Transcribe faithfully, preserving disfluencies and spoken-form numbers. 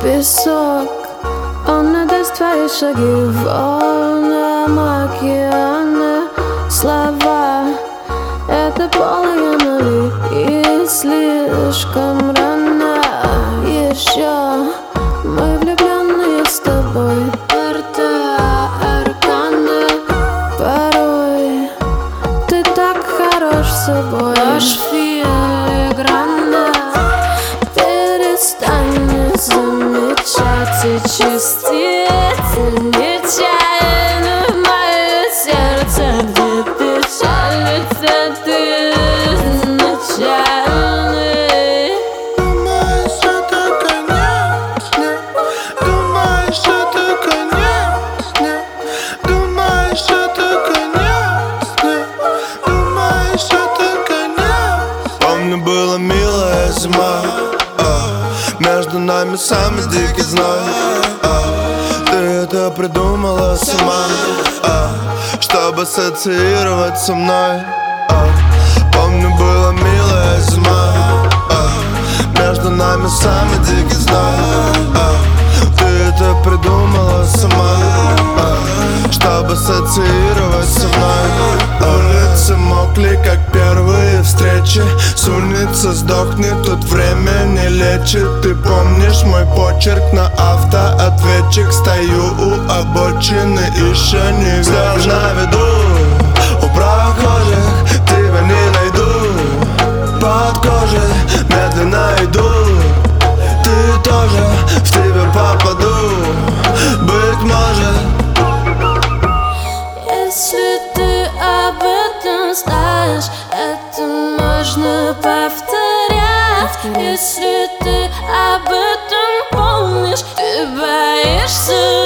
песок. Он отдаст твои шаги в волнам океана. Слова — это полные нули, и слишком рано еще. Мы влюбленные с тобой, порта аркана. Порой ты так хорош собой, аж филигранно. Перестань не замечать и чистить нечаянно в мое сердце, где печаль, ведь ты изначальный. Думаешь, это конец? Нет. Думаешь, это конец? Нет. Думаешь, это конец? Нет. Думаешь, это конец? Помню, была милая зима, а, между нами самый дикий зной, а, ты это придумала сама, а, чтобы ассоциировать со мной, а, помню, была милая зима, а, между нами самый дикий зной, а, ты это придумала сама, а, чтобы ассоциировать со мной. Улицы мокли, как первые встречи. С улицы сдохнет, тут время не лечит. Ты помнишь мой почерк на автоответчик? Стою у обочины, еще не вижу. На виду у прохожих, тебя не найду. Под кожей медленно иду. Ты тоже, в тебя попаду, быть может. Если ты об этом знаешь, это можно повторять. Если ты об этом помнишь, ты боишься